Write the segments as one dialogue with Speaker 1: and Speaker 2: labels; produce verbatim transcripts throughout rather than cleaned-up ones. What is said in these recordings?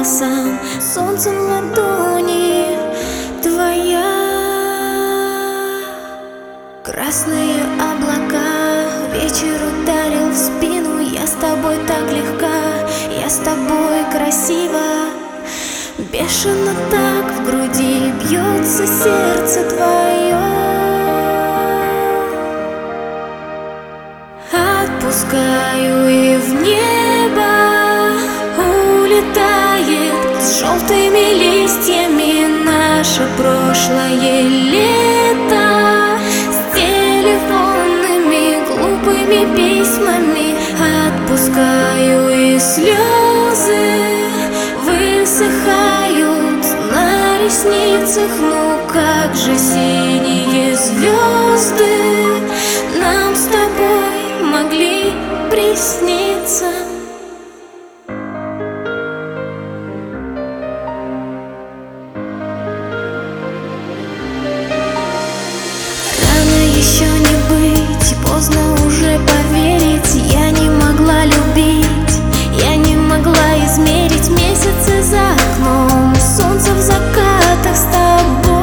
Speaker 1: волосам, солнцем ладони твоя. Красные облака, вечер ударил в спину. Я с тобой так легка, я с тобой красива. Бешено так в груди бьется сердце твое. Отпускаю, и в небо улетает с желтыми листьями наше прошлое лето, с телефонными глупыми письмами. Отпускаю, и слезы высыхают на ресницах. Ну как же синие звезды нам с тобой могли присниться. Рано еще не быть, поздно уже поверить. Я не могла любить, я не могла измерить месяцы за окном, солнце в закатах с тобой.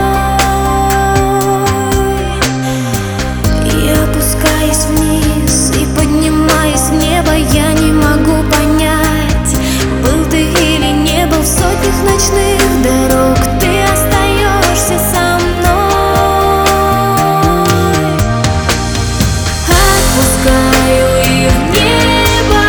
Speaker 1: И опускаясь вниз, и поднимаясь в небо, я не могу понять, был ты или не был. В сотнях ночных дорог ты остаешься со мной. Отпускаю, и в небо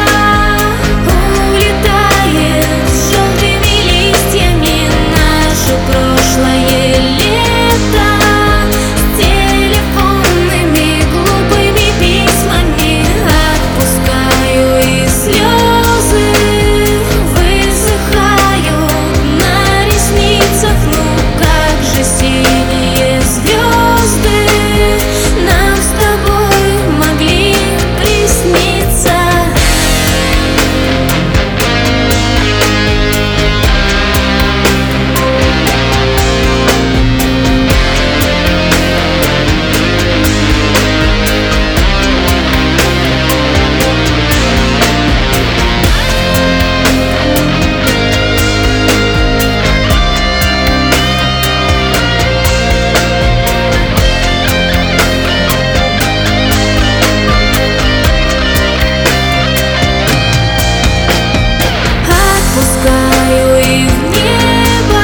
Speaker 1: улетает с желтыми листьями наше прошлое лето, с телефонными глупыми письмами. Отпускаю, и слезы высыхают на ресницах. Ну как же синие звезды нам с тобой могли присниться. Отпускаю, и в небо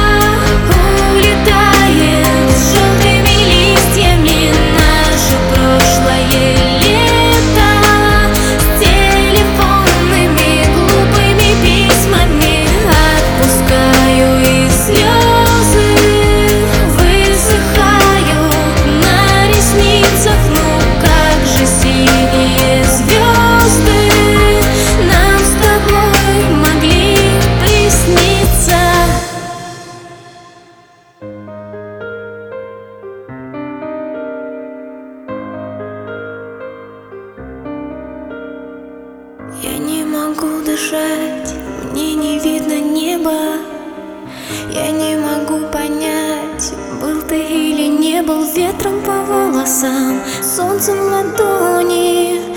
Speaker 1: улетает с желтыми листьями наше прошлое лето, с телефонными глупыми письмами. Отпускаю, и слезы высыхают на ресницах. Ну как же синие звезды нам с тобой могли присниться. Я не могу дышать, мне не видно неба. Я не могу понять, был ты или не был. Ветром по волосам, солнцем ладони